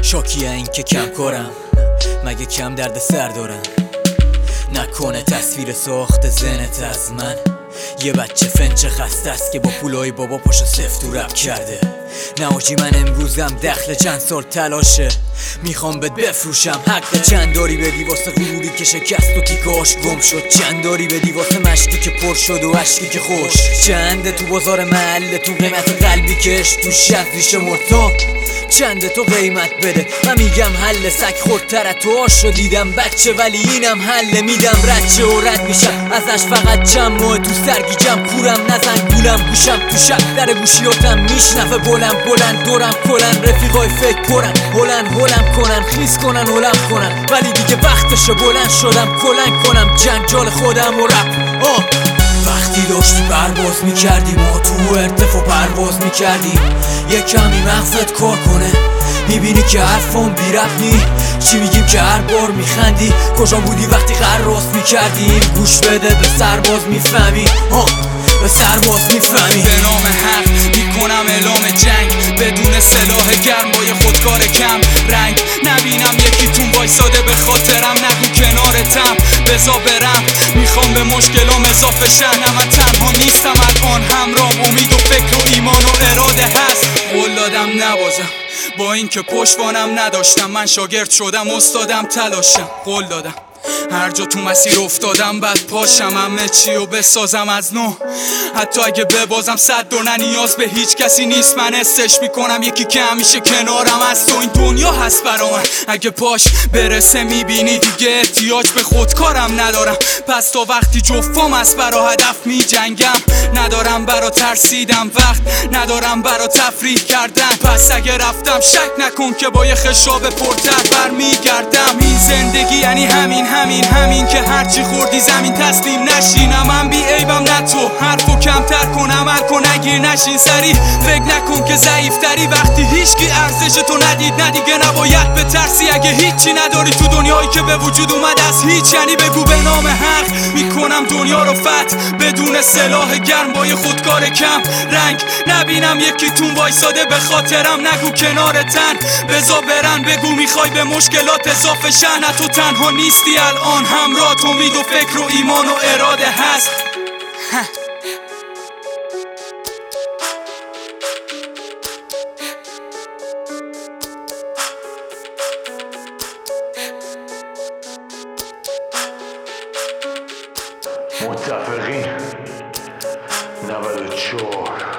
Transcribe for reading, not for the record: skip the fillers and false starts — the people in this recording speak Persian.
شاکیه این که کم کارم، مگه کم درد سر دارم؟ نکنه تصویر ساخت زنت از من یه بچه فنچ خسته است که با پولای بابا پاشو سفت و رپ کرده. نه آجی من امروزم دخل چند سال تلاشه، میخوام بهت بفروشم. حق چند داری بدی واسه غروری که شکست و تیکاش گم شد؟ چند داری بدی واسه مشکی که پر شد و عشقی که خوش؟ چنده تو بازار محله تو قیمت قلبی کش تو شب ریشه مرتا؟ چنده تو قیمت بده؟ من میگم حل سگ خودتر تو آشو دیدم بچه، ولی اینم حل میدم رچه و رد میشم ازش. فقط چند ماه تو سرگیجم کورم نزن گولم گوشم تو شب در گوشیاتم میشنفه بلند بلند دورم کلن رفیقای فکر پرن هلم کنن خیز کنن هلم کنن، ولی دیگه وقتشه بلند شدم کلنگ کنم جنجال خودم و رپ. وقتی داشتی پرواز میکردی ما تو ارتفاع پرواز میکردیم، یه کمی مغزت کار کنه میبینی که حرفم بی ربط نی. چی میگیم که هر بار میخندی؟ کجا بودی وقتی قراص میکردیم؟ گوش بده به سرباز میفهمی، به سرباز میفهمی. به نام حق میکنم اعلام جنگ بدون سلاح گرم با یه خودکار کم رنگ. نبینم یکیتون وایساده به خاطرم، نگو کنارتم بزا برم. میخوام به مشکلام اضافه شن، من تنها نیستم الان، همرام امید و فکر و ایمان و اراده هست. قول دادم نبازم با اینکه پشتوانم نداشتم، من شاگرد شدم استادم تلاشم. قول دادم هر جا تو مسیر افتادم بعد پاشم همه چی و بسازم از نو. حتی اگه ببازم 100 و نه نیاز به هیچ کسی نیست، من استش میکنم یکی که همیشه کنارم از تو. این دنیا هست برا من، اگه پاش برسه میبینی دیگه احتیاج به خودکارم ندارم. پس تا وقتی جفام است برا هدف میجنگم، ندارم برا ترسیدم وقت، ندارم برا تفریح کردن. پس اگه رفتم شک نکن که با یه خشاب پرتر برمیگردم. این زندگی یعنی همین که هرچی خوردی زمین تسلیم نشینم. من بی عیبم نه تو، حرفو کمتر کن عمل کن نگیر نشین سری. فکر نکن که ضعیفتری وقتی هیچکی ارزش تو ندید. نه دیگه نباید بترسی اگه هیچی نداری تو دنیایی که به وجود اومد از هیچ. یعنی بگو به نام حق میکنم دنیا رو فتح بدون سلاح گرم با یه خودکار کم رنگ. نبینم یکیتون وایساده به خاطرم، نگو کنارتن بزا برن. بگو میخوای به مشکلات اضافه شن، تو تنها نیستی الان، همراه امید و فکر و ایمان و اراده هست. متفقین 94